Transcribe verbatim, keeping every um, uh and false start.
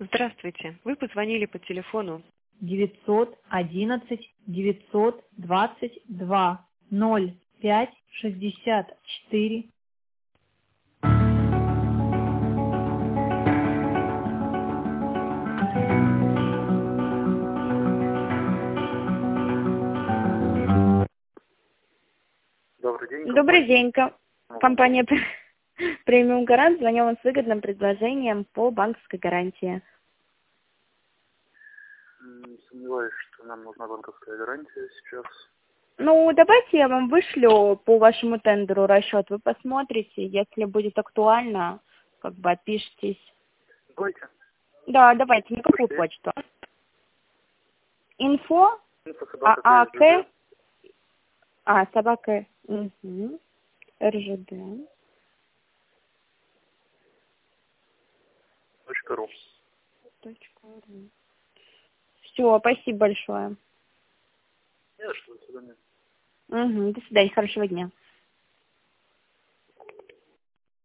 Здравствуйте. Вы позвонили по телефону девятьсот одиннадцать девятьсот двадцать два ноль пять шестьдесят четыре. Добрый день. Добрый день, ко- компания Премиум Гарант. Звоню вам с выгодным предложением по банковской гарантии. М, Сомневаюсь, что нам нужна банковская гарантия сейчас. Ну, давайте я вам вышлю по вашему тендеру расчет. Вы посмотрите, если будет актуально, как бы отпишитесь. Давайте. Да, давайте. На какую Почти. почту? Инфо? Инфо собака ААК? ТСЖД. А, собака. Угу. РЖД. Точка ру. Все, спасибо большое. Не за что, до свидания. Угу. До свидания, хорошего дня.